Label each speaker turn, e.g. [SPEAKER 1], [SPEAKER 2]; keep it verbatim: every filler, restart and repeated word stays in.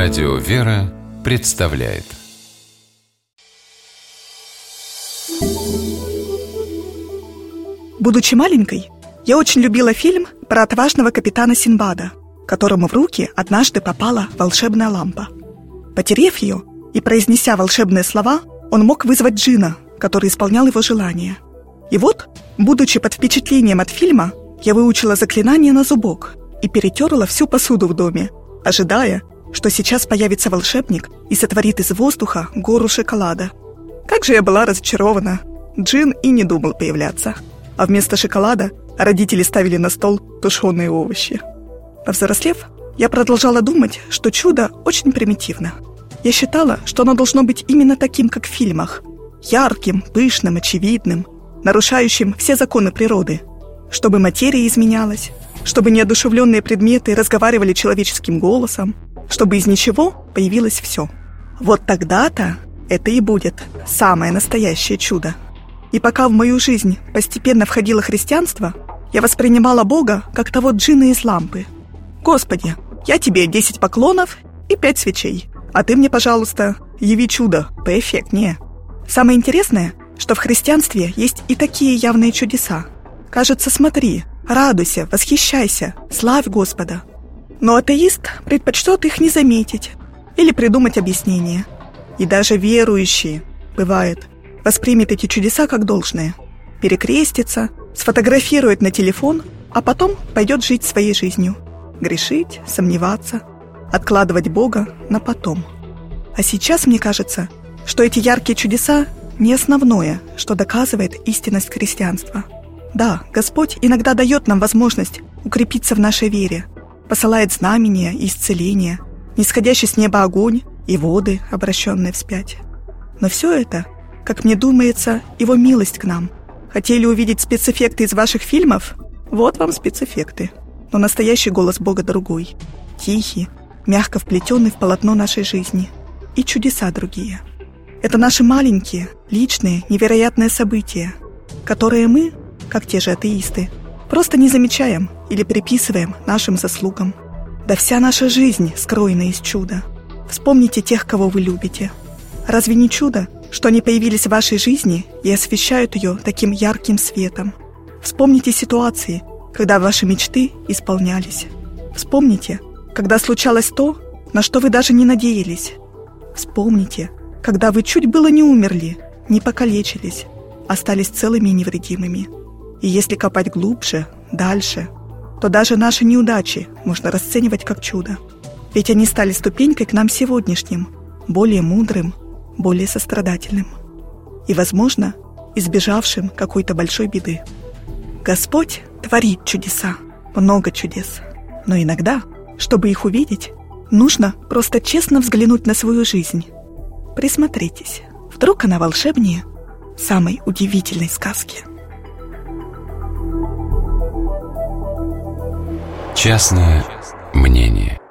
[SPEAKER 1] Радио «Вера» представляет.
[SPEAKER 2] Будучи маленькой, я очень любила фильм про отважного капитана Синдбада, которому в руки однажды попала волшебная лампа. Потеряв ее и произнеся волшебные слова, он мог вызвать джинна, который исполнял его желания. И вот, будучи под впечатлением от фильма, я выучила заклинание на зубок и перетерла всю посуду в доме, ожидая, что сейчас появится волшебник и сотворит из воздуха гору шоколада. Как же я была разочарована! Джинн и не думал появляться. А вместо шоколада родители ставили на стол тушеные овощи. Повзрослев, я продолжала думать, что чудо очень примитивно. Я считала, что оно должно быть именно таким, как в фильмах. Ярким, пышным, очевидным, нарушающим все законы природы. Чтобы материя изменялась, чтобы неодушевленные предметы разговаривали человеческим голосом, чтобы из ничего появилось все. Вот тогда-то это и будет самое настоящее чудо. И пока в мою жизнь постепенно входило христианство, я воспринимала Бога как того джинна из лампы. «Господи, я тебе десять поклонов и пять свечей, а ты мне, пожалуйста, яви чудо поэффектнее». Самое интересное, что в христианстве есть и такие явные чудеса. Кажется, смотри, радуйся, восхищайся, славь Господа. Но атеист предпочтет их не заметить или придумать объяснение. И даже верующие, бывает, воспримет эти чудеса как должное, перекрестится, сфотографирует на телефон, а потом пойдет жить своей жизнью, грешить, сомневаться, откладывать Бога на потом. А сейчас мне кажется, что эти яркие чудеса не основное, что доказывает истинность христианства. Да, Господь иногда дает нам возможность укрепиться в нашей вере, посылает знамения и исцеления, нисходящий с неба огонь и воды, обращенные вспять. Но все это, как мне думается, его милость к нам. Хотели увидеть спецэффекты из ваших фильмов? Вот вам спецэффекты. Но настоящий голос Бога другой. Тихий, мягко вплетенный в полотно нашей жизни. И чудеса другие. Это наши маленькие, личные, невероятные события, которые мы, как те же атеисты, просто не замечаем или приписываем нашим заслугам. Да вся наша жизнь скроена из чуда. Вспомните тех, кого вы любите. Разве не чудо, что они появились в вашей жизни и освещают ее таким ярким светом? Вспомните ситуации, когда ваши мечты исполнялись. Вспомните, когда случалось то, на что вы даже не надеялись. Вспомните, когда вы чуть было не умерли, не покалечились, остались целыми и невредимыми. И если копать глубже, дальше, то даже наши неудачи можно расценивать как чудо. Ведь они стали ступенькой к нам сегодняшним, более мудрым, более сострадательным и, возможно, избежавшим какой-то большой беды. Господь творит чудеса, много чудес, но иногда, чтобы их увидеть, нужно просто честно взглянуть на свою жизнь. Присмотритесь, вдруг она волшебнее самой удивительной сказки.
[SPEAKER 1] Частное мнение.